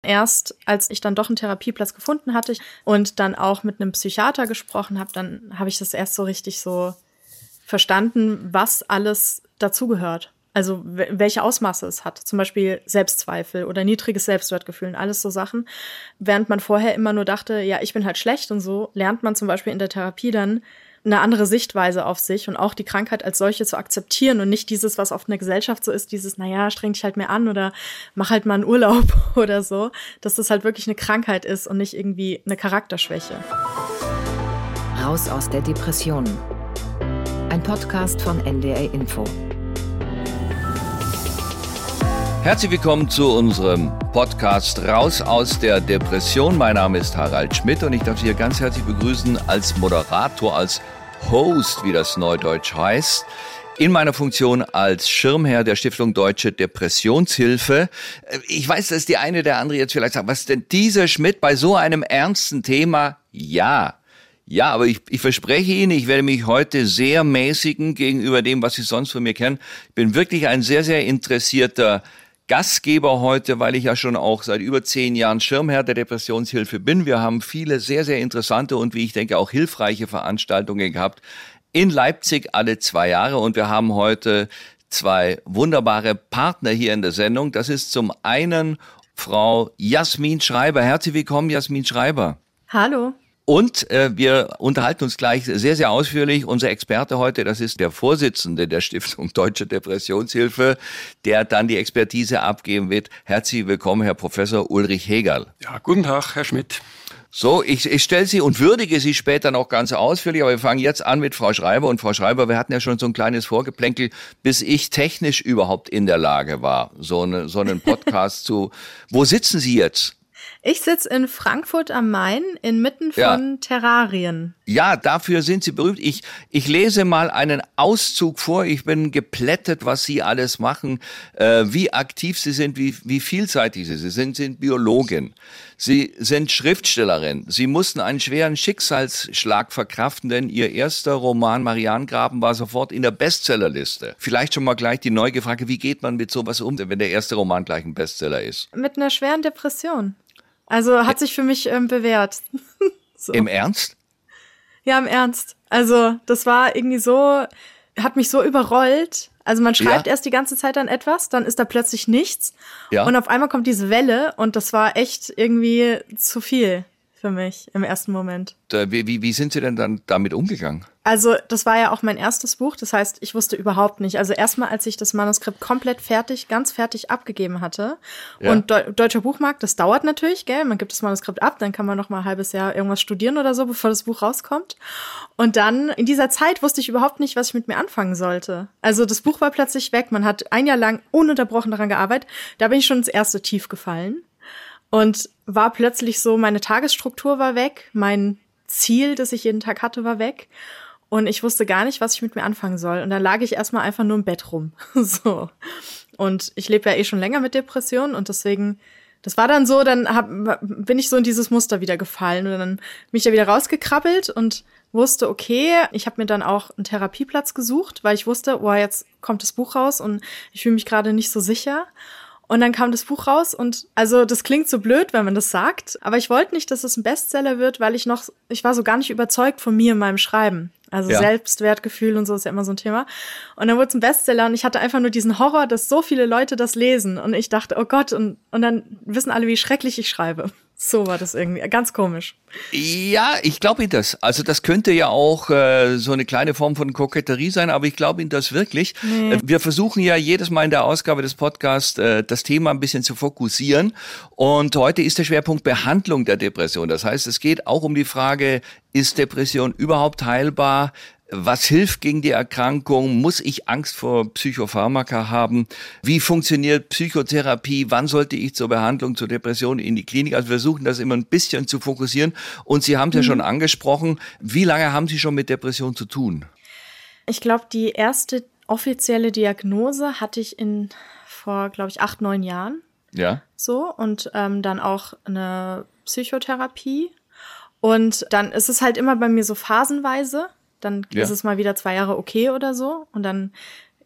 Erst als ich dann doch einen Therapieplatz gefunden hatte und dann auch mit einem Psychiater gesprochen habe, dann habe ich das erst so richtig so verstanden, was alles dazugehört. Also welche Ausmaße es hat. Zum Beispiel Selbstzweifel oder niedriges Selbstwertgefühl und alles so Sachen. Während man vorher immer nur dachte, ja, ich bin halt schlecht und so, lernt man zum Beispiel in der Therapie dann eine andere Sichtweise auf sich und auch die Krankheit als solche zu akzeptieren und nicht dieses, was oft in der Gesellschaft so ist, dieses, naja, streng dich halt mehr an oder mach halt mal einen Urlaub oder so, dass das halt wirklich eine Krankheit ist und nicht irgendwie eine Charakterschwäche. Raus aus der Depression. Ein Podcast von NDR Info. Herzlich willkommen zu unserem Podcast Raus aus der Depression. Mein Name ist Harald Schmidt und ich darf Sie hier ganz herzlich begrüßen als Moderator, als Host, wie das Neudeutsch heißt, in meiner Funktion als Schirmherr der Stiftung Deutsche Depressionshilfe. Ich weiß, dass die eine oder andere jetzt vielleicht sagt, was denn dieser Schmidt bei so einem ernsten Thema? Ja, aber ich verspreche Ihnen, ich werde mich heute sehr mäßigen gegenüber dem, was Sie sonst von mir kennen. Ich bin wirklich ein sehr, sehr interessierter Gastgeber heute, weil ich ja schon auch seit über 10 Jahren Schirmherr der Depressionshilfe bin. Wir haben viele sehr, sehr interessante und wie ich denke auch hilfreiche Veranstaltungen gehabt in Leipzig alle 2 Jahre und wir haben heute 2 wunderbare Partner hier in der Sendung. Das ist zum einen Frau Jasmin Schreiber. Herzlich willkommen, Jasmin Schreiber. Hallo. Und wir unterhalten uns gleich sehr, sehr ausführlich. Unser Experte heute, das ist der Vorsitzende der Stiftung Deutsche Depressionshilfe, der dann die Expertise abgeben wird. Herzlich willkommen, Herr Professor Ulrich Hegerl. Ja, guten Tag, Herr Schmidt. So, ich stelle Sie und würdige Sie später noch ganz ausführlich, aber wir fangen jetzt an mit Frau Schreiber. Und Frau Schreiber, wir hatten ja schon so ein kleines Vorgeplänkel, bis ich technisch überhaupt in der Lage war, so einen Podcast zu... Wo sitzen Sie jetzt? Ich sitze in Frankfurt am Main inmitten von Terrarien. Ja, dafür sind Sie berühmt. Ich lese mal einen Auszug vor. Ich bin geplättet, was Sie alles machen, wie aktiv Sie sind, wie vielseitig Sie sind. Sie sind Biologin, Sie sind Schriftstellerin. Sie mussten einen schweren Schicksalsschlag verkraften, denn Ihr erster Roman Marianengraben war sofort in der Bestsellerliste. Vielleicht schon mal gleich die neue Frage, wie geht man mit sowas um, wenn der erste Roman gleich ein Bestseller ist? Mit einer schweren Depression. Also hat sich für mich bewährt. So. Im Ernst? Ja, im Ernst. Also das war irgendwie so, hat mich so überrollt. Also man schreibt erst die ganze Zeit an etwas, dann ist da plötzlich nichts. Ja. Und auf einmal kommt diese Welle und das war echt irgendwie zu viel für mich im ersten Moment. Wie sind Sie denn dann damit umgegangen? Also das war ja auch mein erstes Buch, das heißt, ich wusste überhaupt nicht. Also erstmal, als ich das Manuskript komplett ganz fertig abgegeben hatte und Deutscher Buchmarkt, das dauert natürlich, gell? Man gibt das Manuskript ab, dann kann man noch mal ein halbes Jahr irgendwas studieren oder so, bevor das Buch rauskommt. Und dann in dieser Zeit wusste ich überhaupt nicht, was ich mit mir anfangen sollte. Also das Buch war plötzlich weg, man hat 1 Jahr lang ununterbrochen daran gearbeitet, da bin ich schon ins erste Tief gefallen und war plötzlich so, meine Tagesstruktur war weg, mein Ziel, das ich jeden Tag hatte, war weg. Und ich wusste gar nicht, was ich mit mir anfangen soll. Und dann lag ich erstmal einfach nur im Bett rum. So. Und ich lebe ja eh schon länger mit Depressionen und deswegen, das war dann so, dann bin ich so in dieses Muster wieder gefallen. Und dann bin ich da wieder rausgekrabbelt und wusste, okay, ich habe mir dann auch einen Therapieplatz gesucht, weil ich wusste, jetzt kommt das Buch raus und ich fühle mich gerade nicht so sicher. Und dann kam das Buch raus und also das klingt so blöd, wenn man das sagt, aber ich wollte nicht, dass es ein Bestseller wird, weil ich war so gar nicht überzeugt von mir in meinem Schreiben. Also Selbstwertgefühl und so ist ja immer so ein Thema. Und dann wurde es ein Bestseller und ich hatte einfach nur diesen Horror, dass so viele Leute das lesen. Und ich dachte, oh Gott, und dann wissen alle, wie schrecklich ich schreibe. So war das irgendwie, ganz komisch. Ja, ich glaube Ihnen das. Also das könnte ja auch so eine kleine Form von Koketterie sein, aber ich glaube Ihnen das wirklich. Nee. Wir versuchen ja jedes Mal in der Ausgabe des Podcasts das Thema ein bisschen zu fokussieren. Und heute ist der Schwerpunkt Behandlung der Depression. Das heißt, es geht auch um die Frage, ist Depression überhaupt heilbar? Was hilft gegen die Erkrankung? Muss ich Angst vor Psychopharmaka haben? Wie funktioniert Psychotherapie? Wann sollte ich zur Behandlung, zur Depression in die Klinik? Also wir versuchen das immer ein bisschen zu fokussieren. Und Sie haben es ja schon angesprochen. Wie lange haben Sie schon mit Depression zu tun? Ich glaube, die erste offizielle Diagnose hatte ich vor, glaube ich, 8, 9 Jahren. Ja. So, und dann auch eine Psychotherapie. Und dann ist es halt immer bei mir so phasenweise. Dann ist es mal wieder 2 Jahre okay oder so. Und dann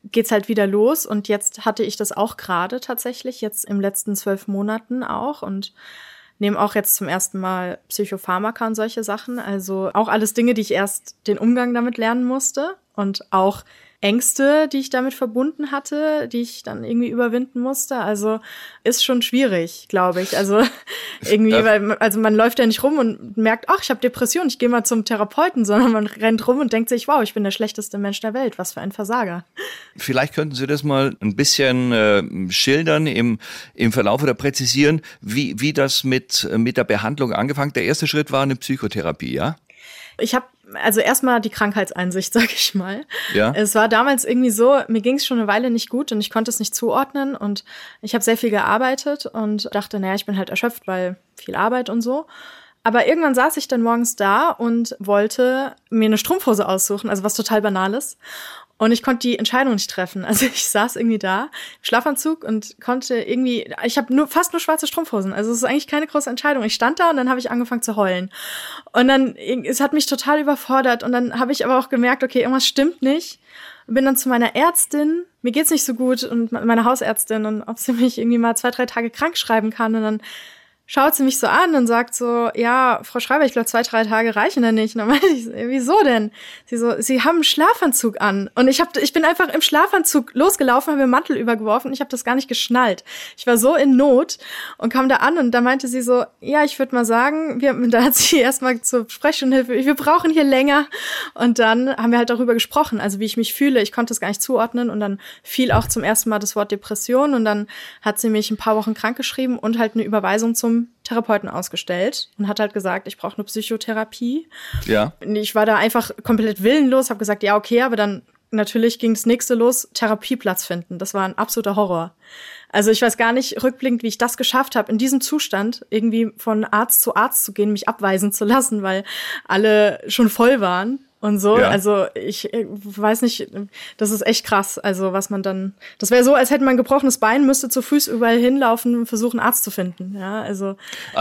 geht's halt wieder los und jetzt hatte ich das auch gerade tatsächlich, jetzt im letzten 12 Monaten auch und nehme auch jetzt zum ersten Mal Psychopharmaka und solche Sachen, also auch alles Dinge, die ich erst den Umgang damit lernen musste und auch Ängste, die ich damit verbunden hatte, die ich dann irgendwie überwinden musste. Also ist schon schwierig, glaube ich. Also irgendwie, weil man läuft ja nicht rum und merkt, ach, ich habe Depression, ich gehe mal zum Therapeuten, sondern man rennt rum und denkt sich, wow, ich bin der schlechteste Mensch der Welt, was für ein Versager. Vielleicht könnten Sie das mal ein bisschen schildern, im Verlauf oder präzisieren, wie das mit der Behandlung angefangen. Der erste Schritt war eine Psychotherapie, ja? Ich habe also erstmal die Krankheitseinsicht, sag ich mal. Ja. Es war damals irgendwie so, mir ging es schon eine Weile nicht gut und ich konnte es nicht zuordnen und ich habe sehr viel gearbeitet und dachte, naja, ich bin halt erschöpft, weil viel Arbeit und so. Aber irgendwann saß ich dann morgens da und wollte mir eine Strumpfhose aussuchen, also was total Banales. Und ich konnte die Entscheidung nicht treffen. Also ich saß irgendwie da im Schlafanzug und konnte irgendwie, ich habe fast nur schwarze Strumpfhosen. Also es ist eigentlich keine große Entscheidung. Ich stand da und dann habe ich angefangen zu heulen. Und dann, es hat mich total überfordert. Und dann habe ich aber auch gemerkt, okay, irgendwas stimmt nicht. Und bin dann zu meiner Ärztin, mir geht's nicht so gut, und meine Hausärztin, und ob sie mich irgendwie mal 2-3 Tage krank schreiben kann. Und dann schaut sie mich so an und sagt so, ja, Frau Schreiber, ich glaube 2-3 Tage reichen da nicht. Und dann meinte ich, wieso denn? Sie so, Sie haben einen Schlafanzug an. Und ich bin einfach im Schlafanzug losgelaufen, habe mir Mantel übergeworfen und ich habe das gar nicht geschnallt. Ich war so in Not und kam da an und da meinte sie so, ja, ich würde mal sagen, da hat sie erstmal zur Sprechstundenhilfe, wir brauchen hier länger. Und dann haben wir halt darüber gesprochen, also wie ich mich fühle. Ich konnte es gar nicht zuordnen und dann fiel auch zum ersten Mal das Wort Depression und dann hat sie mich ein paar Wochen krankgeschrieben und halt eine Überweisung zum Therapeuten ausgestellt und hat halt gesagt, ich brauche eine Psychotherapie. Ja. Ich war da einfach komplett willenlos, habe gesagt, ja, okay, aber dann natürlich ging das nächste los, Therapieplatz finden. Das war ein absoluter Horror. Also ich weiß gar nicht rückblickend, wie ich das geschafft habe, in diesem Zustand irgendwie von Arzt zu Arzt zu gehen, mich abweisen zu lassen, weil alle schon voll waren. Und so, ja. Also ich weiß nicht, das ist echt krass. Also was man dann, das wäre so, als hätte man ein gebrochenes Bein, müsste zu Fuß überall hinlaufen und versuchen, einen Arzt zu finden. Ja, also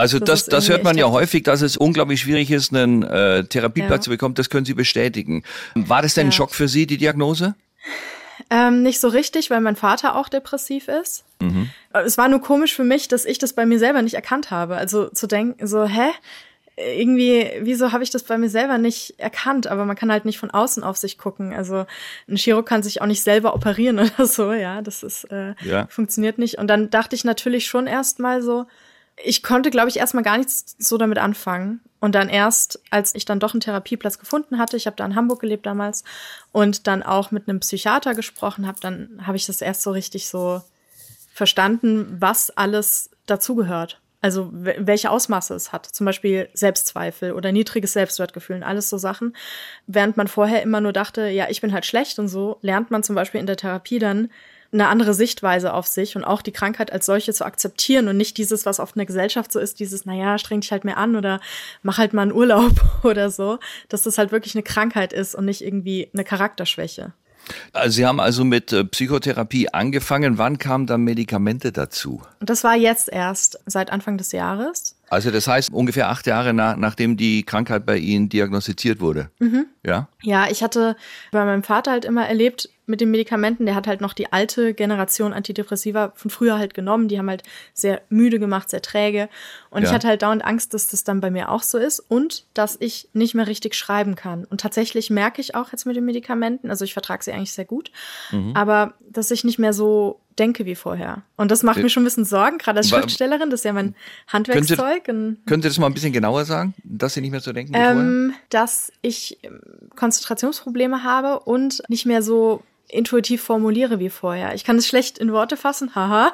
das hört man ja häufig, dass es unglaublich schwierig ist, einen Therapieplatz zu bekommen. Das können Sie bestätigen. War das denn ein Schock für Sie, die Diagnose? Nicht so richtig, weil mein Vater auch depressiv ist. Mhm. Es war nur komisch für mich, dass ich das bei mir selber nicht erkannt habe. Also zu denken, so, irgendwie, wieso habe ich das bei mir selber nicht erkannt? Aber man kann halt nicht von außen auf sich gucken. Also ein Chirurg kann sich auch nicht selber operieren oder so, ja. Das ist funktioniert nicht. Und dann dachte ich natürlich schon erstmal so, ich konnte, glaube ich, erstmal gar nichts so damit anfangen. Und dann erst, als ich dann doch einen Therapieplatz gefunden hatte, ich habe da in Hamburg gelebt damals und dann auch mit einem Psychiater gesprochen habe, dann habe ich das erst so richtig so verstanden, was alles dazugehört. Also welche Ausmaße es hat, zum Beispiel Selbstzweifel oder niedriges Selbstwertgefühl und alles so Sachen. Während man vorher immer nur dachte, ja, ich bin halt schlecht und so, lernt man zum Beispiel in der Therapie dann eine andere Sichtweise auf sich und auch die Krankheit als solche zu akzeptieren und nicht dieses, was oft in der Gesellschaft so ist, dieses, naja, streng dich halt mehr an oder mach halt mal einen Urlaub oder so, dass das halt wirklich eine Krankheit ist und nicht irgendwie eine Charakterschwäche. Also Sie haben also mit Psychotherapie angefangen. Wann kamen dann Medikamente dazu? Das war jetzt erst seit Anfang des Jahres. Also das heißt ungefähr 8 Jahre nachdem die Krankheit bei Ihnen diagnostiziert wurde. Mhm. Ja? Ja, ich hatte bei meinem Vater halt immer erlebt mit den Medikamenten, der hat halt noch die alte Generation Antidepressiva von früher halt genommen. Die haben halt sehr müde gemacht, sehr träge. Und ich hatte halt dauernd Angst, dass das dann bei mir auch so ist und dass ich nicht mehr richtig schreiben kann. Und tatsächlich merke ich auch jetzt mit den Medikamenten, also ich vertrage sie eigentlich sehr gut, aber dass ich nicht mehr so denke wie vorher. Und das macht mir schon ein bisschen Sorgen, gerade als Schriftstellerin, das ist ja mein Handwerkszeug. Können Sie das mal ein bisschen genauer sagen, dass Sie nicht mehr so denken wie vorher? Dass ich Konzentrationsprobleme habe und nicht mehr so intuitiv formuliere wie vorher. Ich kann es schlecht in Worte fassen, haha.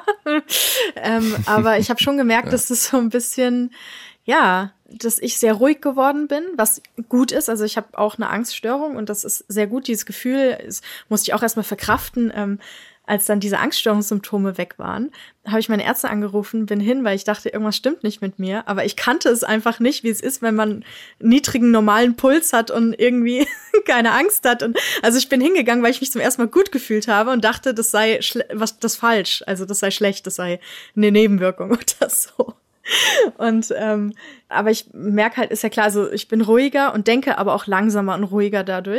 Aber ich habe schon gemerkt, dass das so ein bisschen, dass ich sehr ruhig geworden bin, was gut ist. Also ich habe auch eine Angststörung und das ist sehr gut. Dieses Gefühl musste ich auch erstmal verkraften. Als dann diese Angststörungssymptome weg waren, habe ich meine Ärzte angerufen, bin hin, weil ich dachte, irgendwas stimmt nicht mit mir. Aber ich kannte es einfach nicht, wie es ist, wenn man einen niedrigen, normalen Puls hat und irgendwie keine Angst hat. Und also ich bin hingegangen, weil ich mich zum ersten Mal gut gefühlt habe und dachte, das sei das falsch. Also das sei schlecht, das sei eine Nebenwirkung oder so. Und aber ich merke halt, ist ja klar, also ich bin ruhiger und denke aber auch langsamer und ruhiger dadurch.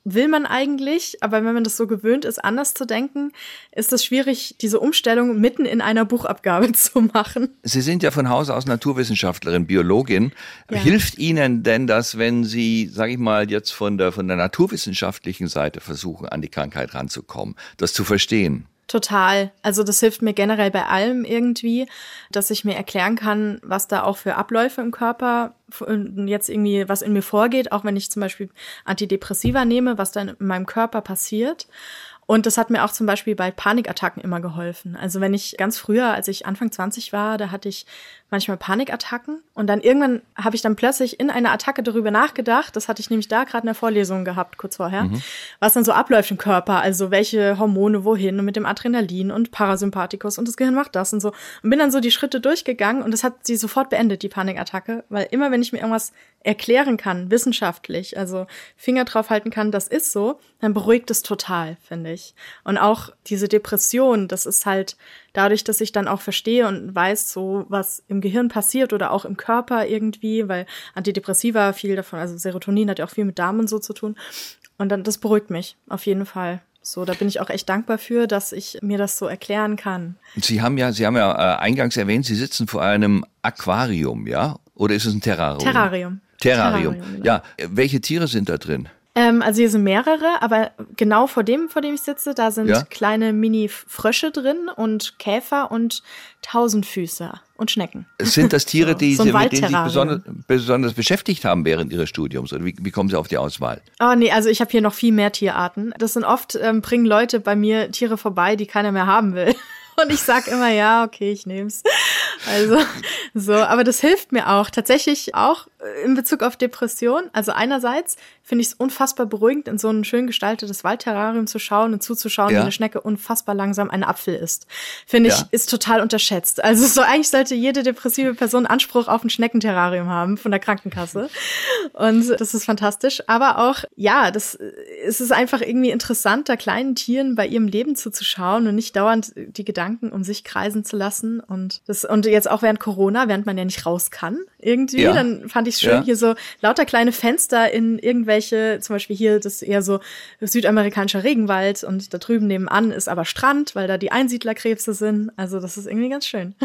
will man eigentlich, aber wenn man das so gewöhnt ist, anders zu denken, ist es schwierig, diese Umstellung mitten in einer Buchabgabe zu machen. Sie sind ja von Haus aus Naturwissenschaftlerin, Biologin. Ja. Hilft Ihnen denn das, wenn Sie, sage ich mal, jetzt von der naturwissenschaftlichen Seite versuchen, an die Krankheit ranzukommen, das zu verstehen? Total. Also das hilft mir generell bei allem irgendwie, dass ich mir erklären kann, was da auch für Abläufe im Körper jetzt irgendwie, was in mir vorgeht, auch wenn ich zum Beispiel Antidepressiva nehme, was dann in meinem Körper passiert. Und das hat mir auch zum Beispiel bei Panikattacken immer geholfen. Also wenn ich ganz früher, als ich Anfang 20 war, da hatte ich manchmal Panikattacken. Und dann irgendwann habe ich dann plötzlich in einer Attacke darüber nachgedacht, das hatte ich nämlich da gerade in der Vorlesung gehabt, kurz vorher, was dann so abläuft im Körper, also welche Hormone wohin und mit dem Adrenalin und Parasympathikus und das Gehirn macht das und so. Und bin dann so die Schritte durchgegangen und das hat sie sofort beendet, die Panikattacke, weil immer wenn ich mir irgendwas erklären kann, wissenschaftlich, also Finger drauf halten kann, das ist so, dann beruhigt es total, finde ich. Und auch diese Depression, das ist halt dadurch, dass ich dann auch verstehe und weiß, so was im Gehirn passiert oder auch im Körper irgendwie, weil Antidepressiva viel davon, also Serotonin hat ja auch viel mit Darm und so zu tun. Und dann, das beruhigt mich auf jeden Fall. So, da bin ich auch echt dankbar für, dass ich mir das so erklären kann. Sie haben ja eingangs erwähnt, Sie sitzen vor einem Aquarium, ja? Oder ist es ein Terrarium? Terrarium. Genau. Ja, welche Tiere sind da drin? Also hier sind mehrere, aber genau vor dem ich sitze, da sind kleine Mini-Frösche drin und Käfer und Tausendfüßer und Schnecken. Sind das Tiere, mit denen Sie sich besonders beschäftigt haben während Ihres Studiums? Oder wie kommen Sie auf die Auswahl? Oh nee, also ich habe hier noch viel mehr Tierarten. Das sind oft, bringen Leute bei mir Tiere vorbei, die keiner mehr haben will. Und ich sag immer, ja, okay, ich nehm's. Also so, aber das hilft mir auch. Tatsächlich auch in Bezug auf Depression. Also einerseits finde ich es unfassbar beruhigend, in so ein schön gestaltetes Waldterrarium zu schauen und zuzuschauen, wie eine Schnecke unfassbar langsam einen Apfel isst. Finde ich, ist total unterschätzt. Also so eigentlich sollte jede depressive Person Anspruch auf ein Schneckenterrarium haben von der Krankenkasse. Und das ist fantastisch. Aber auch, ja, es ist einfach irgendwie interessant, da kleinen Tieren bei ihrem Leben zuzuschauen und nicht dauernd die Gedanken um sich kreisen zu lassen. Und jetzt auch während Corona, während man ja nicht raus kann irgendwie, dann fand ich es schön, hier so lauter kleine Fenster in irgendwelche, zum Beispiel hier, das ist eher so südamerikanischer Regenwald und da drüben nebenan ist aber Strand, weil da die Einsiedlerkrebse sind. Also das ist irgendwie ganz schön.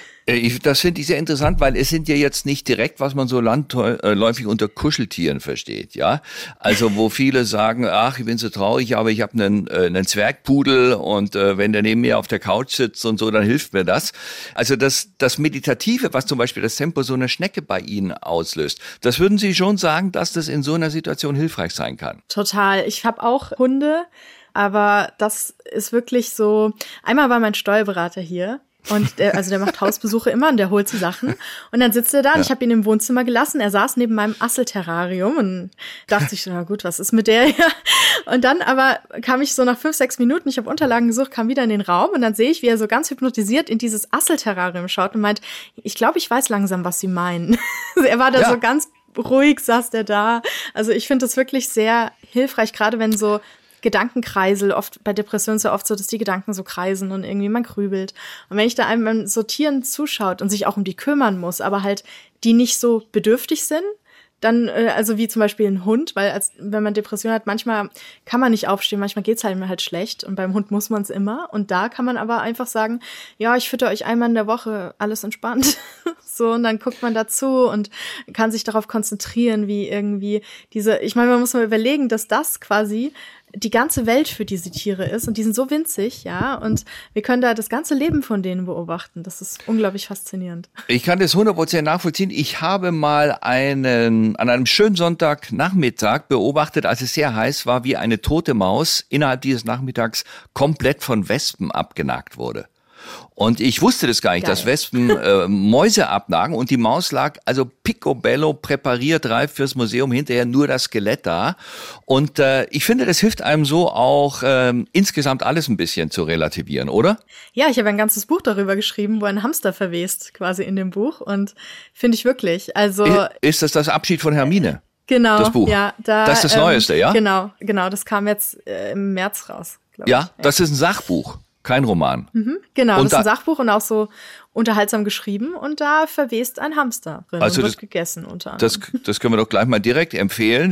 Das finde ich sehr interessant, weil es sind ja jetzt nicht direkt, was man so landläufig unter Kuscheltieren versteht, ja. Also wo viele sagen, ach, ich bin so traurig, aber ich habe einen Zwergpudel und wenn der neben mir auf der Couch sitzt und so, dann hilft mir das. Also das Meditative, was zum Beispiel das Tempo so einer Schnecke bei Ihnen auslöst, das würden Sie schon sagen, dass das in so einer Situation hilfreich sein kann? Total. Ich habe auch Hunde, aber das ist wirklich so, einmal war mein Steuerberater hier. Und der macht Hausbesuche immer und der holt so Sachen. Und dann sitzt er da und ich habe ihn im Wohnzimmer gelassen. Er saß neben meinem Asselterrarium und dachte ich, na gut, was ist mit der hier? Und dann aber kam ich so nach 5-6 Minuten, ich habe Unterlagen gesucht, kam wieder in den Raum und dann sehe ich, wie er so ganz hypnotisiert in dieses Asselterrarium schaut und meint, ich glaube, ich weiß langsam, was Sie meinen. Er war da so ganz ruhig, saß der da. Also ich finde das wirklich sehr hilfreich, gerade wenn so Gedankenkreisel, oft bei Depressionen ist ja oft so, dass die Gedanken so kreisen und irgendwie man grübelt. Und wenn ich da einem beim Sortieren zuschaut und sich auch um die kümmern muss, aber halt die nicht so bedürftig sind, dann, also wie zum Beispiel ein Hund, weil wenn man Depression hat, manchmal kann man nicht aufstehen, manchmal geht's halt schlecht und beim Hund muss man es immer. Und da kann man aber einfach sagen, ja, ich fütter euch einmal in der Woche, alles entspannt. So, und dann guckt man dazu und kann sich darauf konzentrieren, wie irgendwie ich meine, man muss mal überlegen, dass das quasi die ganze Welt für diese Tiere ist und die sind so winzig, ja, und wir können da das ganze Leben von denen beobachten. Das ist unglaublich faszinierend. Ich kann das 100% nachvollziehen. Ich habe mal an einem schönen Sonntagnachmittag beobachtet, als es sehr heiß war, wie eine tote Maus innerhalb dieses Nachmittags komplett von Wespen abgenagt wurde. Und ich wusste das gar nicht, dass Wespen Mäuse abnagen und die Maus lag also picobello präpariert, reif fürs Museum, hinterher nur das Skelett da. Und ich finde, das hilft einem so auch insgesamt alles ein bisschen zu relativieren, oder? Ja, ich habe ein ganzes Buch darüber geschrieben, wo ein Hamster verwest quasi in dem Buch und finde ich wirklich. Also ist das Abschied von Hermine? Genau, das Buch. Ja, das ist das Neueste, ja? Genau, das kam jetzt im März raus. Ja, das ist ein Sachbuch. Kein Roman. Genau, und das ist ein Sachbuch und auch so unterhaltsam geschrieben und da verwest ein Hamster drin und wird gegessen unter anderem. Das können wir doch gleich mal direkt empfehlen,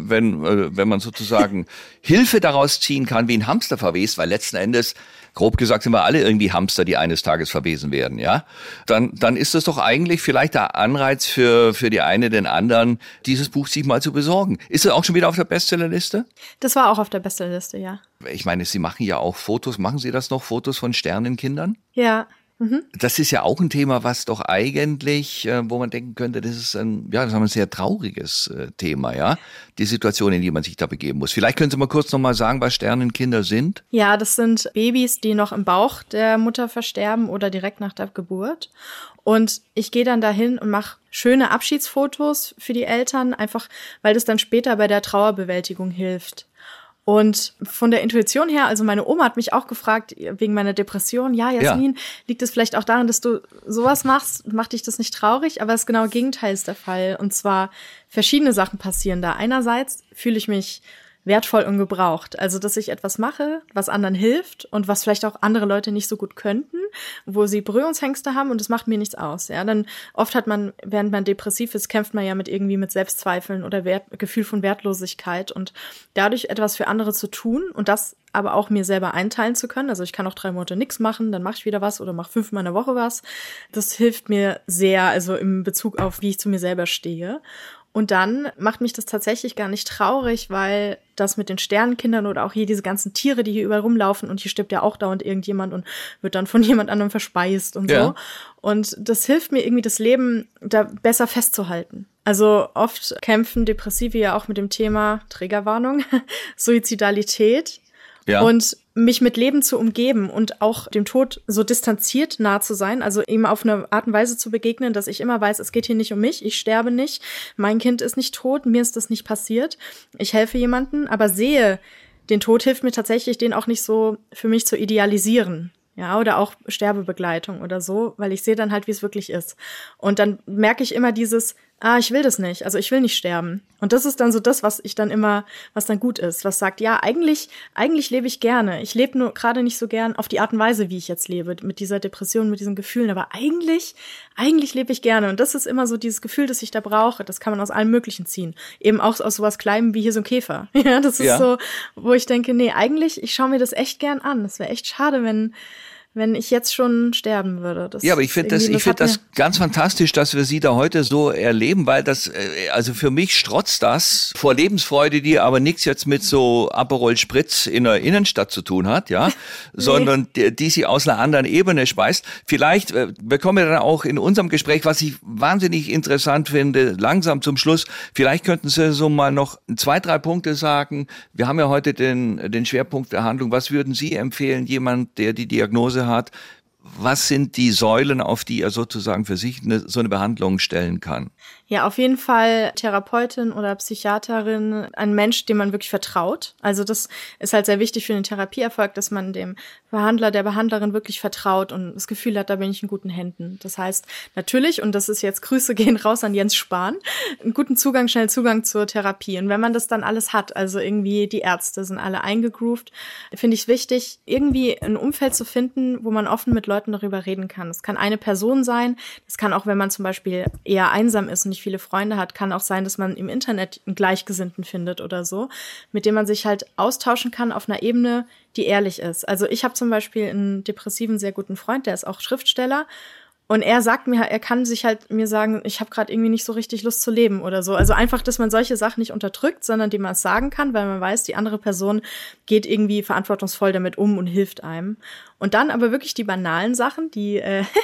wenn man sozusagen Hilfe daraus ziehen kann, wie ein Hamster verwest, weil letzten Endes, grob gesagt, sind wir alle irgendwie Hamster, die eines Tages verwesen werden, ja? Dann ist das doch eigentlich vielleicht der Anreiz für die eine, den anderen, dieses Buch sich mal zu besorgen. Ist es auch schon wieder auf der Bestsellerliste? Das war auch auf der Bestsellerliste, ja. Ich meine, Sie machen ja auch Fotos. Machen Sie das noch, Fotos von Sternenkindern? Ja. Das ist ja auch ein Thema, was doch eigentlich, wo man denken könnte, das ist ein sehr trauriges Thema, ja? Die Situation, in die man sich da begeben muss. Vielleicht können Sie mal kurz nochmal sagen, was Sternenkinder sind? Ja, das sind Babys, die noch im Bauch der Mutter versterben oder direkt nach der Geburt. Und ich gehe dann dahin und mache schöne Abschiedsfotos für die Eltern, einfach weil das dann später bei der Trauerbewältigung hilft. Und von der Intuition her, also meine Oma hat mich auch gefragt, wegen meiner Depression, ja, Jasmin, liegt es vielleicht auch daran, dass du sowas machst? Macht dich das nicht traurig? Aber das genaue Gegenteil ist der Fall. Und zwar verschiedene Sachen passieren da. Einerseits fühle ich mich wertvoll und gebraucht. Also, dass ich etwas mache, was anderen hilft und was vielleicht auch andere Leute nicht so gut könnten, wo sie Berührungsängste haben und das macht mir nichts aus. Ja, dann oft hat man, während man depressiv ist, kämpft man ja mit Selbstzweifeln oder Gefühl von Wertlosigkeit und dadurch etwas für andere zu tun und das aber auch mir selber einteilen zu können. Also ich kann auch 3 Monate nichts machen, dann mache ich wieder was oder mache 5-mal in der Woche was. Das hilft mir sehr, also im Bezug auf, wie ich zu mir selber stehe. Und dann macht mich das tatsächlich gar nicht traurig, weil das mit den Sternenkindern oder auch hier diese ganzen Tiere, die hier überall rumlaufen und hier stirbt ja auch dauernd irgendjemand und wird dann von jemand anderem verspeist und so. Und das hilft mir irgendwie, das Leben da besser festzuhalten. Also oft kämpfen Depressive ja auch mit dem Thema, Triggerwarnung, Suizidalität. Ja. Und mich mit Leben zu umgeben und auch dem Tod so distanziert nah zu sein, also ihm auf eine Art und Weise zu begegnen, dass ich immer weiß, es geht hier nicht um mich, ich sterbe nicht, mein Kind ist nicht tot, mir ist das nicht passiert, ich helfe jemandem, aber sehe, den Tod hilft mir tatsächlich, den auch nicht so für mich zu idealisieren. Ja, oder auch Sterbebegleitung oder so, weil ich sehe dann halt, wie es wirklich ist. Und dann merke ich immer dieses, ich will das nicht, also ich will nicht sterben. Und das ist dann so das, was dann gut ist, was sagt, ja, eigentlich lebe ich gerne. Ich lebe nur gerade nicht so gern auf die Art und Weise, wie ich jetzt lebe, mit dieser Depression, mit diesen Gefühlen, aber eigentlich lebe ich gerne. Und das ist immer so dieses Gefühl, das ich da brauche, das kann man aus allem Möglichen ziehen. Eben auch aus sowas Kleinem wie hier so ein Käfer. Ja, das ist so, wo ich denke, nee, eigentlich, ich schaue mir das echt gern an. Es wäre echt schade, wenn ich jetzt schon sterben würde. Ja, aber ich finde das ganz fantastisch, dass wir Sie da heute so erleben, weil das, also für mich strotzt das vor Lebensfreude, die aber nichts jetzt mit so Aperol Spritz in der Innenstadt zu tun hat, ja, sondern die Sie aus einer anderen Ebene speist. Vielleicht bekommen wir dann auch in unserem Gespräch, was ich wahnsinnig interessant finde, langsam zum Schluss, vielleicht könnten Sie so mal noch 2, 3 Punkte sagen. Wir haben ja heute den Schwerpunkt der Handlung. Was würden Sie empfehlen, jemand, der die Diagnose hat? Was sind die Säulen, auf die er sozusagen für sich so eine Behandlung stellen kann? Ja, auf jeden Fall Therapeutin oder Psychiaterin, ein Mensch, dem man wirklich vertraut. Also das ist halt sehr wichtig für den Therapieerfolg, dass man dem Behandler, der Behandlerin wirklich vertraut und das Gefühl hat, da bin ich in guten Händen. Das heißt natürlich, und das ist jetzt, Grüße gehen raus an Jens Spahn, einen guten Zugang, schnell Zugang zur Therapie. Und wenn man das dann alles hat, also irgendwie die Ärzte sind alle eingegroovt, finde ich es wichtig, irgendwie ein Umfeld zu finden, wo man offen mit Leuten darüber reden kann. Es kann eine Person sein, das kann auch, wenn man zum Beispiel eher einsam ist und nicht viele Freunde hat, kann auch sein, dass man im Internet einen Gleichgesinnten findet oder so, mit dem man sich halt austauschen kann auf einer Ebene, die ehrlich ist. Also ich habe zum Beispiel einen depressiven, sehr guten Freund, der ist auch Schriftsteller und er sagt mir, er kann sich halt mir sagen, ich habe gerade irgendwie nicht so richtig Lust zu leben oder so. Also einfach, dass man solche Sachen nicht unterdrückt, sondern dem man es sagen kann, weil man weiß, die andere Person geht irgendwie verantwortungsvoll damit um und hilft einem. Und dann aber wirklich die banalen Sachen, die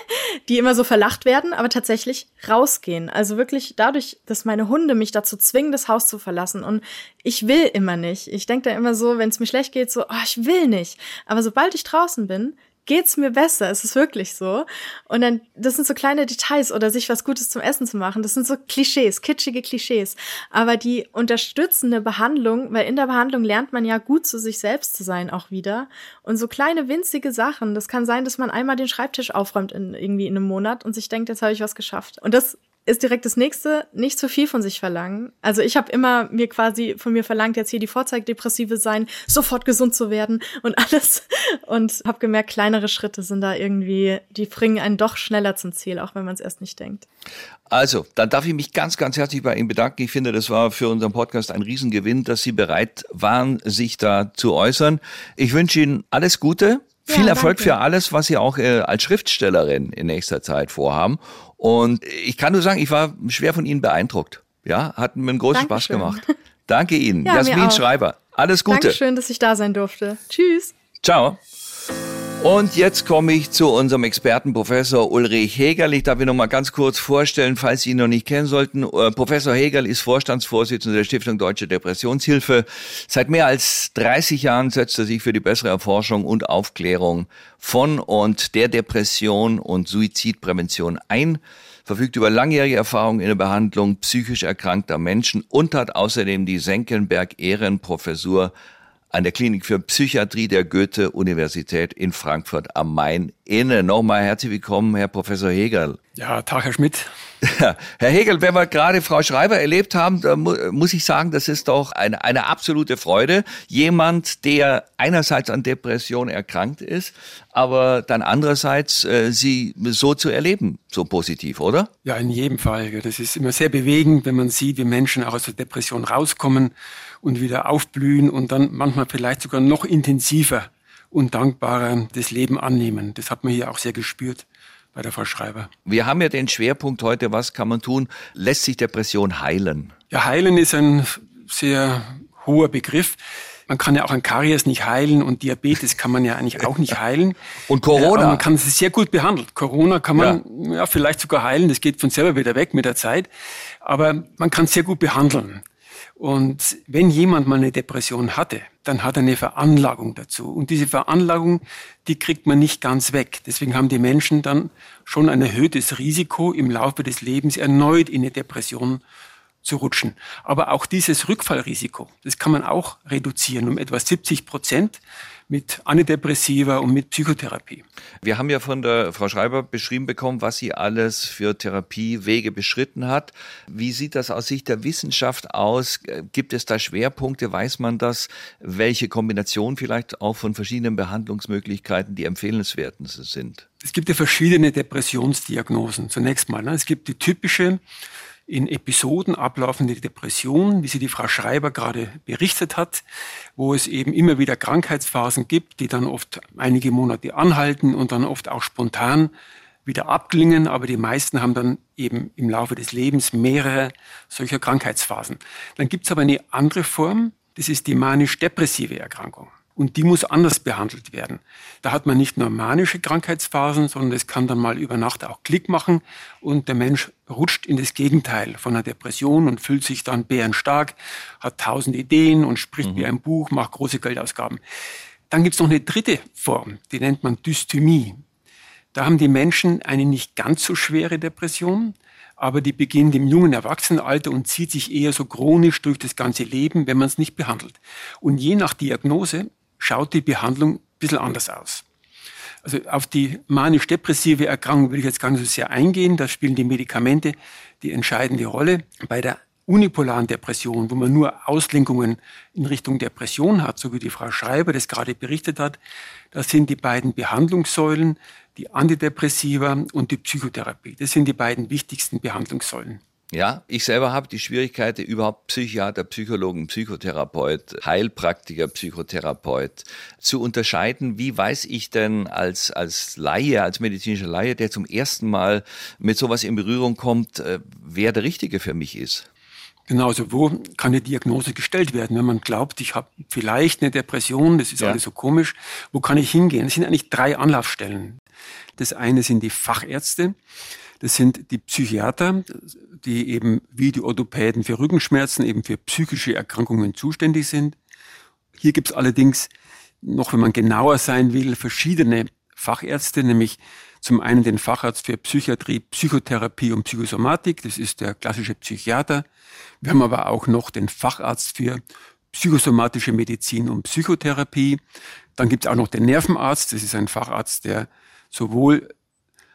immer so verlacht werden, aber tatsächlich rausgehen. Also wirklich dadurch, dass meine Hunde mich dazu zwingen, das Haus zu verlassen. Und ich will immer nicht. Ich denke da immer so, wenn es mir schlecht geht, so, ich will nicht. Aber sobald ich draußen bin, geht's mir besser. Es ist wirklich so. Und dann, das sind so kleine Details oder sich was Gutes zum Essen zu machen. Das sind so Klischees, kitschige Klischees. Aber die unterstützende Behandlung, weil in der Behandlung lernt man ja gut zu sich selbst zu sein auch wieder. Und so kleine winzige Sachen. Das kann sein, dass man einmal den Schreibtisch aufräumt irgendwie in einem Monat und sich denkt, jetzt habe ich was geschafft. Und das ist direkt das nächste, nicht zu viel von sich verlangen. Also ich habe immer mir quasi von mir verlangt, jetzt hier die Vorzeigedepressive sein, sofort gesund zu werden und alles. Und habe gemerkt, kleinere Schritte sind da irgendwie, die bringen einen doch schneller zum Ziel, auch wenn man es erst nicht denkt. Also, dann darf ich mich ganz, ganz herzlich bei Ihnen bedanken. Ich finde, das war für unseren Podcast ein Riesengewinn, dass Sie bereit waren, sich da zu äußern. Ich wünsche Ihnen alles Gute. Viel Erfolg für alles, was Sie auch als Schriftstellerin in nächster Zeit vorhaben. Und ich kann nur sagen, ich war schwer von Ihnen beeindruckt. Ja, hat mir einen großen Spaß gemacht. Danke Ihnen. Ja, Jasmin Schreiber. Alles Gute. Dankeschön, dass ich da sein durfte. Tschüss. Ciao. Und jetzt komme ich zu unserem Experten, Professor Ulrich Hegerl. Ich darf ihn noch mal ganz kurz vorstellen, falls Sie ihn noch nicht kennen sollten. Professor Hegerl ist Vorstandsvorsitzender der Stiftung Deutsche Depressionshilfe. Seit mehr als 30 Jahren setzt er sich für die bessere Erforschung und Aufklärung von und der Depression und Suizidprävention ein, verfügt über langjährige Erfahrung in der Behandlung psychisch erkrankter Menschen und hat außerdem die Senckenberg-Ehrenprofessur an der Klinik für Psychiatrie der Goethe-Universität in Frankfurt am Main inne. Nochmal herzlich willkommen, Herr Professor Hegerl. Ja, Tag, Herr Schmidt. Herr Hegerl, wenn wir gerade Frau Schreiber erlebt haben, da muss ich sagen, das ist doch eine absolute Freude. Jemand, der einerseits an Depression erkrankt ist, aber dann andererseits sie so zu erleben, so positiv, oder? Ja, in jedem Fall. Das ist immer sehr bewegend, wenn man sieht, wie Menschen auch aus der Depression rauskommen und wieder aufblühen und dann manchmal vielleicht sogar noch intensiver und dankbarer das Leben annehmen. Das hat man hier auch sehr gespürt bei der Frau Schreiber. Wir haben ja den Schwerpunkt heute, was kann man tun? Lässt sich Depression heilen? Ja, heilen ist ein sehr hoher Begriff. Man kann ja auch ein Karies nicht heilen und Diabetes kann man ja eigentlich auch nicht heilen. Und Corona? Aber man kann es sehr gut behandeln. Corona kann man ja vielleicht sogar heilen, das geht von selber wieder weg mit der Zeit. Aber man kann es sehr gut behandeln. Und wenn jemand mal eine Depression hatte, dann hat er eine Veranlagung dazu. Und diese Veranlagung, die kriegt man nicht ganz weg. Deswegen haben die Menschen dann schon ein erhöhtes Risiko, im Laufe des Lebens erneut in eine Depression zu rutschen. Aber auch dieses Rückfallrisiko, das kann man auch reduzieren um etwa 70% mit Antidepressiva und mit Psychotherapie. Wir haben ja von der Frau Schreiber beschrieben bekommen, was sie alles für Therapiewege beschritten hat. Wie sieht das aus Sicht der Wissenschaft aus? Gibt es da Schwerpunkte? Weiß man das? Welche Kombination vielleicht auch von verschiedenen Behandlungsmöglichkeiten die empfehlenswerten sind? Es gibt ja verschiedene Depressionsdiagnosen. Zunächst mal, es gibt die typische in Episoden ablaufende Depression, wie sie die Frau Schreiber gerade berichtet hat, wo es eben immer wieder Krankheitsphasen gibt, die dann oft einige Monate anhalten und dann oft auch spontan wieder abklingen, aber die meisten haben dann eben im Laufe des Lebens mehrere solcher Krankheitsphasen. Dann gibt es aber eine andere Form, das ist die manisch-depressive Erkrankung. Und die muss anders behandelt werden. Da hat man nicht nur manische Krankheitsphasen, sondern es kann dann mal über Nacht auch Klick machen und der Mensch rutscht in das Gegenteil von einer Depression und fühlt sich dann bärenstark, hat 1000 Ideen und spricht wie ein Buch, macht große Geldausgaben. Dann gibt's noch eine dritte Form, die nennt man Dysthymie. Da haben die Menschen eine nicht ganz so schwere Depression, aber die beginnt im jungen Erwachsenenalter und zieht sich eher so chronisch durch das ganze Leben, wenn man es nicht behandelt. Und je nach Diagnose schaut die Behandlung ein bisschen anders aus. Also auf die manisch-depressive Erkrankung will ich jetzt gar nicht so sehr eingehen. Da spielen die Medikamente die entscheidende Rolle. Bei der unipolaren Depression, wo man nur Auslenkungen in Richtung Depression hat, so wie die Frau Schreiber das gerade berichtet hat, das sind die beiden Behandlungssäulen, die Antidepressiva und die Psychotherapie. Das sind die beiden wichtigsten Behandlungssäulen. Ja, ich selber habe die Schwierigkeit, überhaupt Psychiater, Psychologen, Psychotherapeut, Heilpraktiker, Psychotherapeut zu unterscheiden. Wie weiß ich denn als Laie, als medizinischer Laie, der zum ersten Mal mit sowas in Berührung kommt, wer der Richtige für mich ist? Genau, also wo kann eine Diagnose gestellt werden? Wenn man glaubt, ich habe vielleicht eine Depression, das ist alles so komisch, wo kann ich hingehen? Es sind eigentlich 3 Anlaufstellen. Das eine sind die Fachärzte, das sind die Psychiater, die eben wie die Orthopäden für Rückenschmerzen eben für psychische Erkrankungen zuständig sind. Hier gibt es allerdings noch, wenn man genauer sein will, verschiedene Fachärzte, nämlich zum einen den Facharzt für Psychiatrie, Psychotherapie und Psychosomatik, das ist der klassische Psychiater. Wir haben aber auch noch den Facharzt für psychosomatische Medizin und Psychotherapie. Dann gibt es auch noch den Nervenarzt, das ist ein Facharzt, der sowohl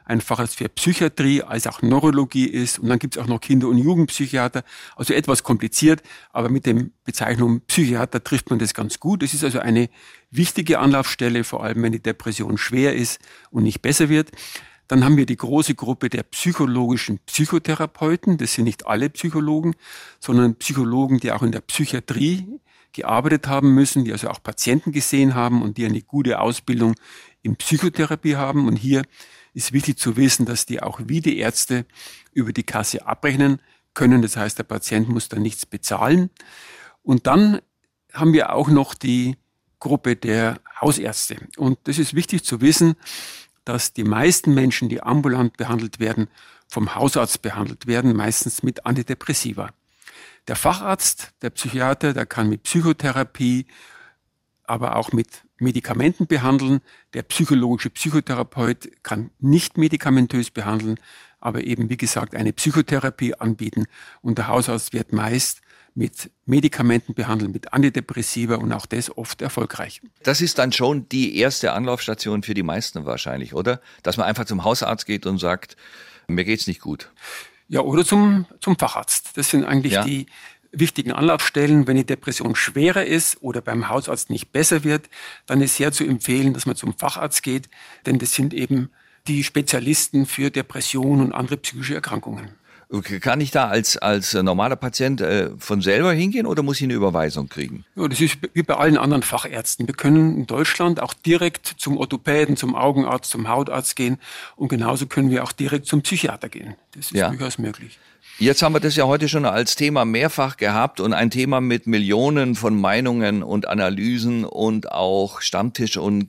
ein Facharzt für Psychiatrie als auch Neurologie ist. Und dann gibt es auch noch Kinder- und Jugendpsychiater. Also etwas kompliziert, aber mit dem Bezeichnung Psychiater trifft man das ganz gut. Es ist also eine wichtige Anlaufstelle, vor allem wenn die Depression schwer ist und nicht besser wird. Dann haben wir die große Gruppe der psychologischen Psychotherapeuten. Das sind nicht alle Psychologen, sondern Psychologen, die auch in der Psychiatrie gearbeitet haben müssen, die also auch Patienten gesehen haben und die eine gute Ausbildung in Psychotherapie haben. Und hier ist wichtig zu wissen, dass die auch wie die Ärzte über die Kasse abrechnen können. Das heißt, der Patient muss da nichts bezahlen. Und dann haben wir auch noch die Gruppe der Hausärzte. Und das ist wichtig zu wissen, dass die meisten Menschen, die ambulant behandelt werden, vom Hausarzt behandelt werden, meistens mit Antidepressiva. Der Facharzt, der Psychiater, der kann mit Psychotherapie, aber auch mit Medikamenten behandeln. Der psychologische Psychotherapeut kann nicht medikamentös behandeln, aber eben, wie gesagt, eine Psychotherapie anbieten. Und der Hausarzt wird meist mit Medikamenten behandeln, mit Antidepressiva und auch das oft erfolgreich. Das ist dann schon die erste Anlaufstation für die meisten wahrscheinlich, oder? Dass man einfach zum Hausarzt geht und sagt, mir geht's nicht gut. Ja, oder zum Facharzt. Das sind eigentlich die wichtigen Anlaufstellen. Wenn die Depression schwerer ist oder beim Hausarzt nicht besser wird, dann ist sehr zu empfehlen, dass man zum Facharzt geht, denn das sind eben die Spezialisten für Depressionen und andere psychische Erkrankungen. Okay, kann ich da als normaler Patient von selber hingehen oder muss ich eine Überweisung kriegen? Ja, das ist wie bei allen anderen Fachärzten. Wir können in Deutschland auch direkt zum Orthopäden, zum Augenarzt, zum Hautarzt gehen und genauso können wir auch direkt zum Psychiater gehen. Das ist durchaus möglich. Jetzt haben wir das ja heute schon als Thema mehrfach gehabt und ein Thema mit Millionen von Meinungen und Analysen und auch Stammtisch- und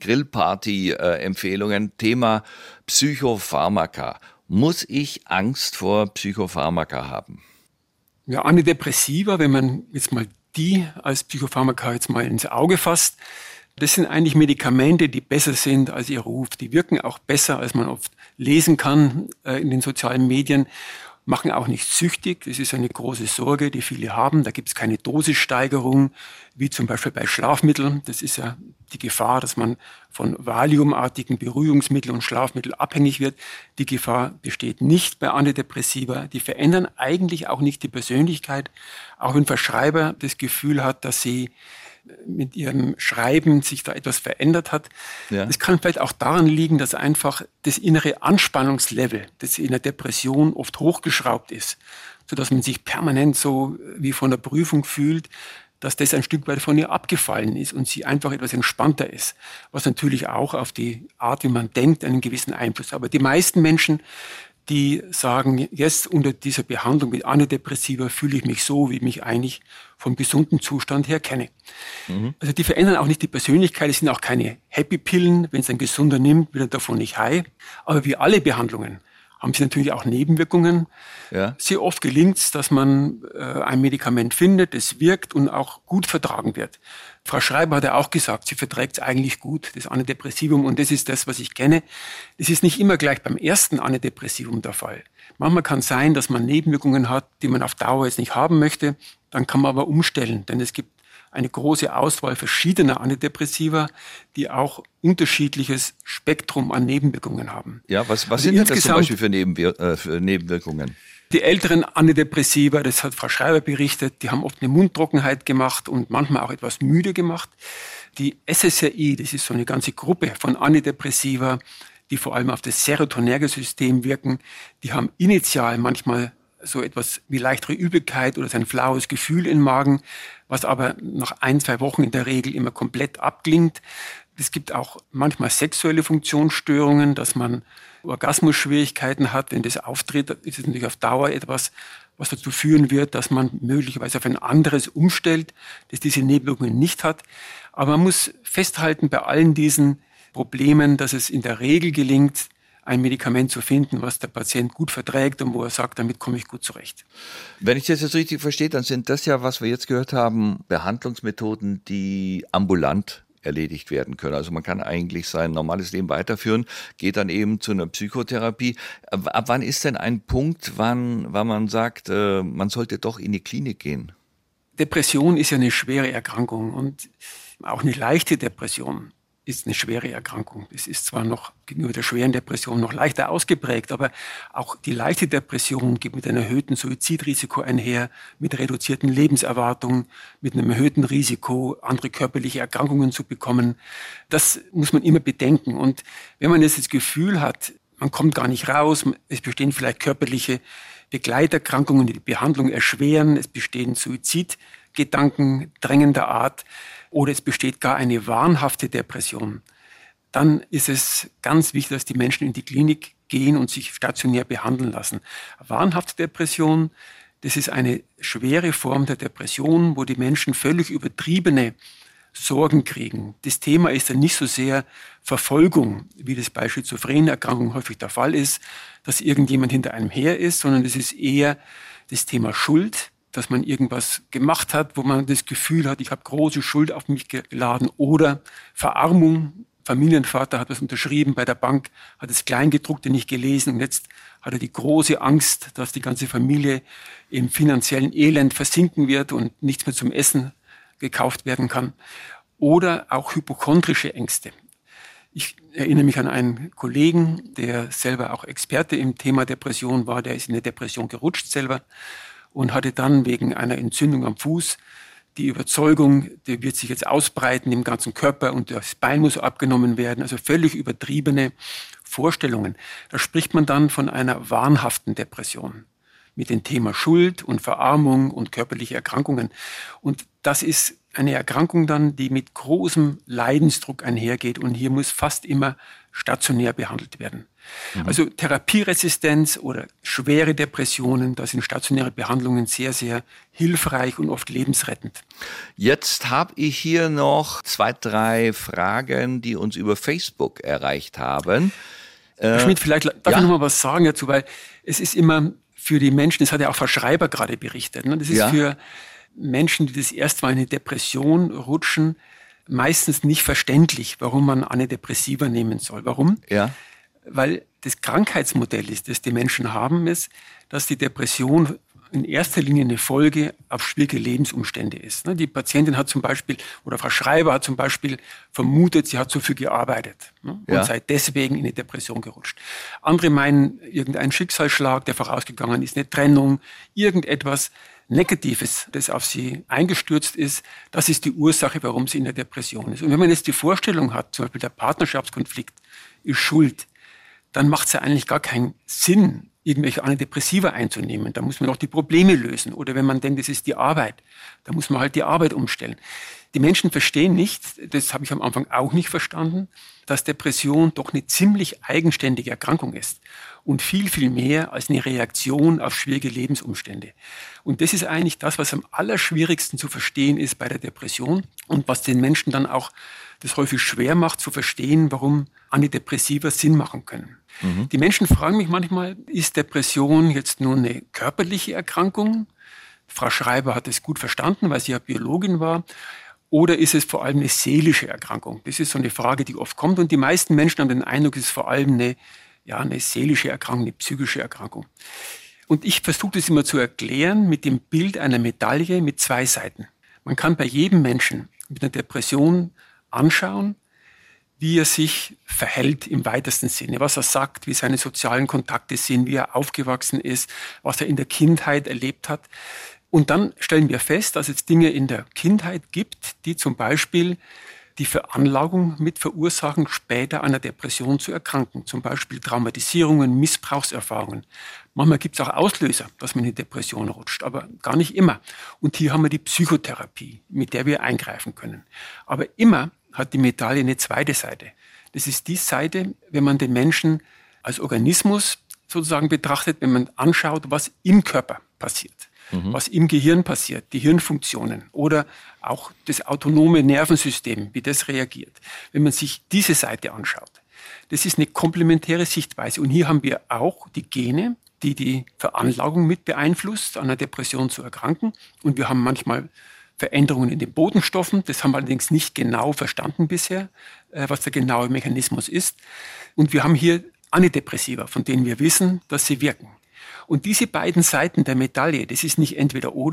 Grillparty-Empfehlungen. Thema Psychopharmaka. Muss ich Angst vor Psychopharmaka haben? Ja, Antidepressiva, wenn man jetzt mal die als Psychopharmaka jetzt mal ins Auge fasst, das sind eigentlich Medikamente, die besser sind als ihr Ruf. Die wirken auch besser, als man oft lesen kann in den sozialen Medien, machen auch nicht süchtig. Das ist eine große Sorge, die viele haben. Da gibt es keine Dosissteigerung, wie zum Beispiel bei Schlafmitteln. Das ist ja die Gefahr, dass man von valiumartigen Beruhigungsmitteln und Schlafmitteln abhängig wird. Die Gefahr besteht nicht bei Antidepressiva. Die verändern eigentlich auch nicht die Persönlichkeit. Auch wenn Verschreiber das Gefühl hat, dass sie mit ihrem Schreiben sich da etwas verändert hat. Ja. Das kann vielleicht auch daran liegen, dass einfach das innere Anspannungslevel, das in der Depression oft hochgeschraubt ist, sodass man sich permanent so wie von der Prüfung fühlt, dass das ein Stück weit von ihr abgefallen ist und sie einfach etwas entspannter ist, was natürlich auch auf die Art, wie man denkt, einen gewissen Einfluss hat. Aber die meisten Menschen, die sagen, jetzt unter dieser Behandlung mit Antidepressiva fühle ich mich so, wie ich mich eigentlich vom gesunden Zustand her kenne. Mhm. Also die verändern auch nicht die Persönlichkeit, es sind auch keine Happy-Pillen. Wenn es ein Gesunder nimmt, wird er davon nicht high. Aber wie alle Behandlungen haben sie natürlich auch Nebenwirkungen. Ja. Sehr oft gelingt es, dass man ein Medikament findet, das wirkt und auch gut vertragen wird. Frau Schreiber hat ja auch gesagt, sie verträgt es eigentlich gut, das Antidepressivum, und das ist das, was ich kenne. Das ist nicht immer gleich beim ersten Antidepressivum der Fall. Manchmal kann es sein, dass man Nebenwirkungen hat, die man auf Dauer jetzt nicht haben möchte. Dann kann man aber umstellen, denn es gibt eine große Auswahl verschiedener Antidepressiva, die auch unterschiedliches Spektrum an Nebenwirkungen haben. Ja, was sind denn das zum Beispiel für Nebenwirkungen? Die älteren Antidepressiva, das hat Frau Schreiber berichtet, die haben oft eine Mundtrockenheit gemacht und manchmal auch etwas müde gemacht. Die SSRI, das ist so eine ganze Gruppe von Antidepressiva, die vor allem auf das Serotonergensystem wirken, die haben initial manchmal so etwas wie leichtere Übelkeit oder ein flaues Gefühl im Magen, was aber nach 1-2 Wochen in der Regel immer komplett abklingt. Es gibt auch manchmal sexuelle Funktionsstörungen, dass man Orgasmusschwierigkeiten hat. Wenn das auftritt, ist es natürlich auf Dauer etwas, was dazu führen wird, dass man möglicherweise auf ein anderes umstellt, das diese Nebenwirkungen nicht hat. Aber man muss festhalten bei allen diesen Problemen, dass es in der Regel gelingt, ein Medikament zu finden, was der Patient gut verträgt und wo er sagt, damit komme ich gut zurecht. Wenn ich das jetzt richtig verstehe, dann sind das ja, was wir jetzt gehört haben, Behandlungsmethoden, die ambulant erledigt werden können. Also man kann eigentlich sein normales Leben weiterführen, geht dann eben zu einer Psychotherapie. Ab wann ist denn ein Punkt, wann man sagt, man sollte doch in die Klinik gehen? Depression ist ja eine schwere Erkrankung und auch eine leichte Depression ist eine schwere Erkrankung. Das ist zwar noch gegenüber der schweren Depression noch leichter ausgeprägt, aber auch die leichte Depression geht mit einem erhöhten Suizidrisiko einher, mit reduzierten Lebenserwartungen, mit einem erhöhten Risiko, andere körperliche Erkrankungen zu bekommen. Das muss man immer bedenken. Und wenn man jetzt das Gefühl hat, man kommt gar nicht raus, es bestehen vielleicht körperliche Begleiterkrankungen, die die Behandlung erschweren, es bestehen Suizidgedanken drängender Art oder es besteht gar eine wahnhafte Depression, dann ist es ganz wichtig, dass die Menschen in die Klinik gehen und sich stationär behandeln lassen. Wahnhafte Depression, das ist eine schwere Form der Depression, wo die Menschen völlig übertriebene Sorgen kriegen. Das Thema ist dann nicht so sehr Verfolgung, wie das bei Schizophrenerkrankungen häufig der Fall ist, dass irgendjemand hinter einem her ist, sondern es ist eher das Thema Schuld, dass man irgendwas gemacht hat, wo man das Gefühl hat, ich habe große Schuld auf mich geladen, oder Verarmung. Familienvater hat was unterschrieben bei der Bank, hat das Kleingedruckte nicht gelesen und jetzt hat er die große Angst, dass die ganze Familie im finanziellen Elend versinken wird und nichts mehr zum Essen gekauft werden kann. Oder auch hypochondrische Ängste. Ich erinnere mich an einen Kollegen, der selber auch Experte im Thema Depression war, der ist in eine Depression gerutscht selber und hatte dann wegen einer Entzündung am Fuß die Überzeugung, der wird sich jetzt ausbreiten im ganzen Körper und das Bein muss abgenommen werden. Also völlig übertriebene Vorstellungen. Da spricht man dann von einer wahnhaften Depression mit dem Thema Schuld und Verarmung und körperliche Erkrankungen. Und das ist eine Erkrankung dann, die mit großem Leidensdruck einhergeht und hier muss fast immer stationär behandelt werden. Also Therapieresistenz oder schwere Depressionen, da sind stationäre Behandlungen sehr, sehr hilfreich und oft lebensrettend. Jetzt habe ich hier noch 2, 3 Fragen, die uns über Facebook erreicht haben. Herr Schmidt, vielleicht darf ich noch mal was sagen dazu, weil es ist immer für die Menschen, das hat ja auch Frau Schreiber gerade berichtet, ne? Das ist für Menschen, die das erste Mal in eine Depression rutschen, meistens nicht verständlich, warum man Antidepressiva nehmen soll. Warum? Ja. Weil das Krankheitsmodell ist, das die Menschen haben, ist, dass die Depression in erster Linie eine Folge auf schwierige Lebensumstände ist. Die Patientin hat zum Beispiel, oder Frau Schreiber hat zum Beispiel vermutet, sie hat zu viel gearbeitet und sei deswegen in eine Depression gerutscht. Andere meinen, irgendein Schicksalsschlag, der vorausgegangen ist, eine Trennung, irgendetwas Negatives, das auf sie eingestürzt ist, das ist die Ursache, warum sie in der Depression ist. Und wenn man jetzt die Vorstellung hat, zum Beispiel der Partnerschaftskonflikt ist schuld, dann macht es ja eigentlich gar keinen Sinn, irgendwelche Antidepressiva einzunehmen. Da muss man auch die Probleme lösen. Oder wenn man denkt, das ist die Arbeit, da muss man halt die Arbeit umstellen. Die Menschen verstehen nicht, das habe ich am Anfang auch nicht verstanden, dass Depression doch eine ziemlich eigenständige Erkrankung ist. Und viel, viel mehr als eine Reaktion auf schwierige Lebensumstände. Und das ist eigentlich das, was am allerschwierigsten zu verstehen ist bei der Depression und was den Menschen dann auch das häufig schwer macht zu verstehen, warum Antidepressiva Sinn machen können. Die Menschen fragen mich manchmal, ist Depression jetzt nur eine körperliche Erkrankung? Frau Schreiber hat es gut verstanden, weil sie ja Biologin war. Oder ist es vor allem eine seelische Erkrankung? Das ist so eine Frage, die oft kommt. Und die meisten Menschen haben den Eindruck, es ist vor allem eine seelische Erkrankung, eine psychische Erkrankung. Und ich versuche das immer zu erklären mit dem Bild einer Medaille mit 2 Seiten. Man kann bei jedem Menschen mit einer Depression anschauen, wie er sich verhält im weitesten Sinne, was er sagt, wie seine sozialen Kontakte sind, wie er aufgewachsen ist, was er in der Kindheit erlebt hat. Und dann stellen wir fest, dass es Dinge in der Kindheit gibt, die zum Beispiel die Veranlagung mit verursachen, später an einer Depression zu erkranken. Zum Beispiel Traumatisierungen, Missbrauchserfahrungen. Manchmal gibt es auch Auslöser, dass man in die Depression rutscht, aber gar nicht immer. Und hier haben wir die Psychotherapie, mit der wir eingreifen können. Aber immer hat die Medaille eine zweite Seite. Das ist die Seite, wenn man den Menschen als Organismus sozusagen betrachtet, wenn man anschaut, was im Körper passiert. Was im Gehirn passiert, die Hirnfunktionen oder auch das autonome Nervensystem, wie das reagiert. Wenn man sich diese Seite anschaut, das ist eine komplementäre Sichtweise. Und hier haben wir auch die Gene, die die Veranlagung mit beeinflusst, an einer Depression zu erkranken. Und wir haben manchmal Veränderungen in den Botenstoffen. Das haben wir allerdings nicht genau verstanden bisher, was der genaue Mechanismus ist. Und wir haben hier Antidepressiva, von denen wir wissen, dass sie wirken. Und diese beiden Seiten der Medaille, das ist nicht entweder oder,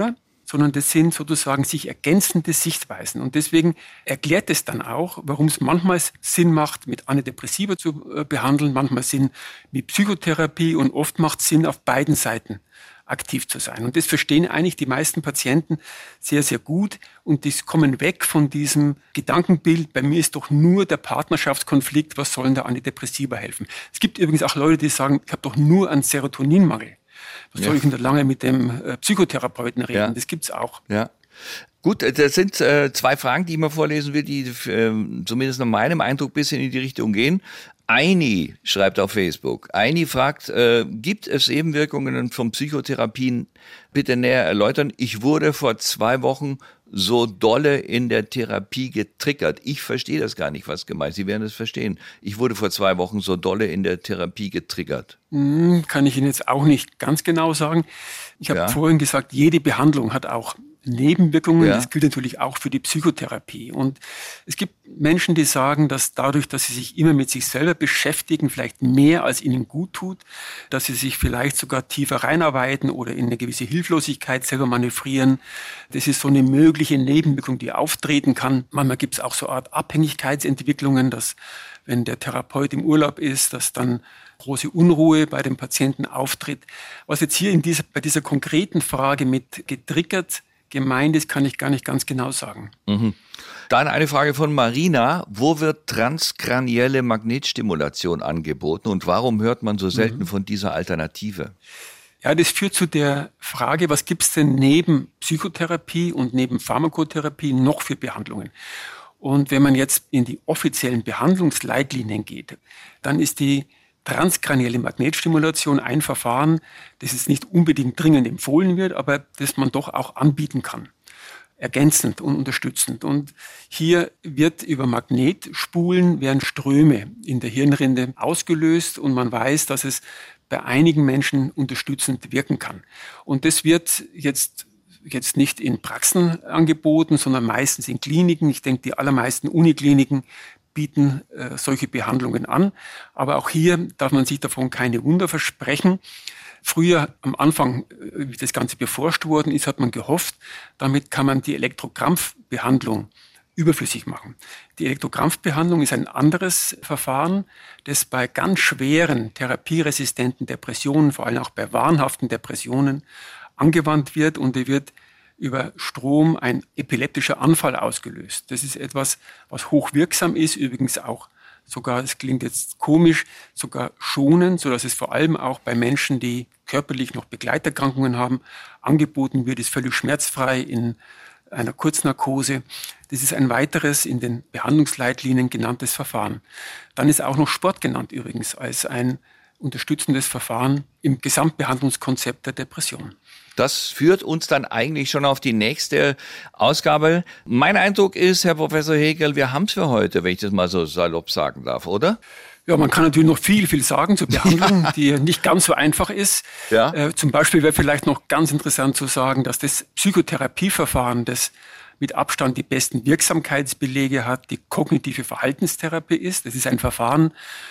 sondern das sind sozusagen sich ergänzende Sichtweisen. Und deswegen erklärt es dann auch, warum es manchmal Sinn macht, mit Antidepressiva zu behandeln, manchmal Sinn mit Psychotherapie und oft macht es Sinn, auf beiden Seiten aktiv zu sein. Und das verstehen eigentlich die meisten Patienten sehr, sehr gut und die kommen weg von diesem Gedankenbild, bei mir ist doch nur der Partnerschaftskonflikt, was sollen da Antidepressiva helfen? Es gibt übrigens auch Leute, die sagen, ich habe doch nur einen Serotoninmangel. Was soll ich denn da lange mit dem Psychotherapeuten reden? Ja. Das gibt's auch. Ja. Gut, das sind zwei Fragen, die ich mal vorlesen will, die zumindest nach meinem Eindruck ein bisschen in die Richtung gehen. Aini schreibt auf Facebook. Aini fragt, gibt es Nebenwirkungen von Psychotherapien? Bitte näher erläutern. Ich wurde vor 2 Wochen so dolle in der Therapie getriggert. Ich verstehe das gar nicht, was gemeint ist. Sie werden es verstehen. Ich wurde vor 2 Wochen so dolle in der Therapie getriggert. Kann ich Ihnen jetzt auch nicht ganz genau sagen. Ich habe vorhin gesagt, jede Behandlung hat auch Nebenwirkungen. Das gilt natürlich auch für die Psychotherapie. Und es gibt Menschen, die sagen, dass dadurch, dass sie sich immer mit sich selber beschäftigen, vielleicht mehr als ihnen gut tut, dass sie sich vielleicht sogar tiefer reinarbeiten oder in eine gewisse Hilflosigkeit selber manövrieren. Das ist so eine mögliche Nebenwirkung, die auftreten kann. Manchmal gibt es auch so eine Art Abhängigkeitsentwicklungen, dass wenn der Therapeut im Urlaub ist, dass dann große Unruhe bei dem Patienten auftritt. Was jetzt hier bei dieser konkreten Frage mit getriggert gemeint ist, kann ich gar nicht ganz genau sagen. Mhm. Dann eine Frage von Marina. Wo wird transkranielle Magnetstimulation angeboten und warum hört man so selten von dieser Alternative? Ja, das führt zu der Frage, was gibt es denn neben Psychotherapie und neben Pharmakotherapie noch für Behandlungen? Und wenn man jetzt in die offiziellen Behandlungsleitlinien geht, dann ist die transkranielle Magnetstimulation ein Verfahren, das jetzt nicht unbedingt dringend empfohlen wird, aber das man doch auch anbieten kann. Ergänzend und unterstützend. Und hier wird über Magnetspulen werden Ströme in der Hirnrinde ausgelöst und man weiß, dass es bei einigen Menschen unterstützend wirken kann. Und das wird jetzt nicht in Praxen angeboten, sondern meistens in Kliniken. Ich denke, die allermeisten Unikliniken bieten solche Behandlungen an. Aber auch hier darf man sich davon keine Wunder versprechen. Früher, am Anfang, wie das Ganze beforscht worden ist, hat man gehofft, damit kann man die Elektrokrampfbehandlung überflüssig machen. Die Elektrokrampfbehandlung ist ein anderes Verfahren, das bei ganz schweren therapieresistenten Depressionen, vor allem auch bei wahnhaften Depressionen, angewandt wird und die wird über Strom ein epileptischer Anfall ausgelöst. Das ist etwas, was hochwirksam ist, übrigens auch sogar, es klingt jetzt komisch, sogar schonend, sodass es vor allem auch bei Menschen, die körperlich noch Begleiterkrankungen haben, angeboten wird, ist völlig schmerzfrei in einer Kurznarkose. Das ist ein weiteres in den Behandlungsleitlinien genanntes Verfahren. Dann ist auch noch Sport genannt übrigens als ein unterstützendes Verfahren im Gesamtbehandlungskonzept der Depression. Das führt uns dann eigentlich schon auf die nächste Ausgabe. Mein Eindruck ist, Herr Professor Hegel, wir haben es für heute, wenn ich das mal so salopp sagen darf, oder? Ja, man kann natürlich noch viel sagen zur Behandlung, die nicht ganz so einfach ist. Ja. Zum Beispiel wäre vielleicht noch ganz interessant zu sagen, dass das Psychotherapieverfahren, das mit Abstand die besten Wirksamkeitsbelege hat, die kognitive Verhaltenstherapie ist. Das ist ein Verfahren,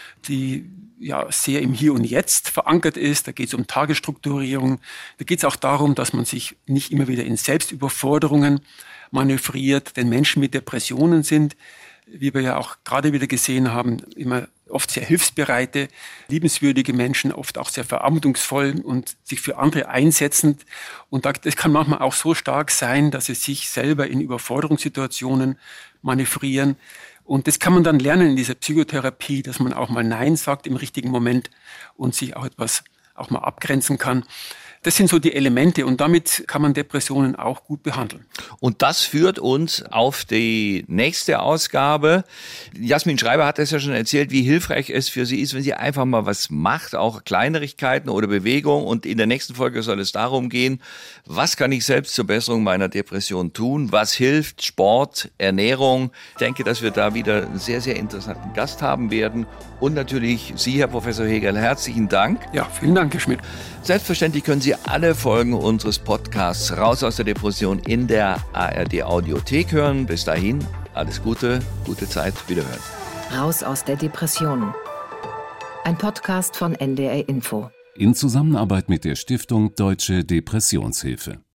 die ja sehr im Hier und Jetzt verankert ist. Da geht es um Tagesstrukturierung. Da geht es auch darum, dass man sich nicht immer wieder in Selbstüberforderungen manövriert. Denn Menschen mit Depressionen sind, wie wir ja auch gerade wieder gesehen haben, immer oft sehr hilfsbereite, liebenswürdige Menschen, oft auch sehr verantwortungsvoll und sich für andere einsetzend. Und das kann manchmal auch so stark sein, dass sie sich selber in Überforderungssituationen manövrieren. Und das kann man dann lernen in dieser Psychotherapie, dass man auch mal Nein sagt im richtigen Moment und sich auch mal abgrenzen kann. Das sind so die Elemente und damit kann man Depressionen auch gut behandeln. Und das führt uns auf die nächste Ausgabe. Jasmin Schreiber hat es ja schon erzählt, wie hilfreich es für sie ist, wenn sie einfach mal was macht, auch Kleinigkeiten oder Bewegung. Und in der nächsten Folge soll es darum gehen, was kann ich selbst zur Besserung meiner Depression tun? Was hilft? Sport, Ernährung. Ich denke, dass wir da wieder einen sehr, sehr interessanten Gast haben werden. Und natürlich Sie, Herr Professor Hegel, herzlichen Dank. Ja, vielen Dank, Herr Schmidt. Selbstverständlich können Sie alle Folgen unseres Podcasts Raus aus der Depression in der ARD Audiothek hören. Bis dahin, alles Gute, gute Zeit, wiederhören. Raus aus der Depression. Ein Podcast von NDR Info. In Zusammenarbeit mit der Stiftung Deutsche Depressionshilfe.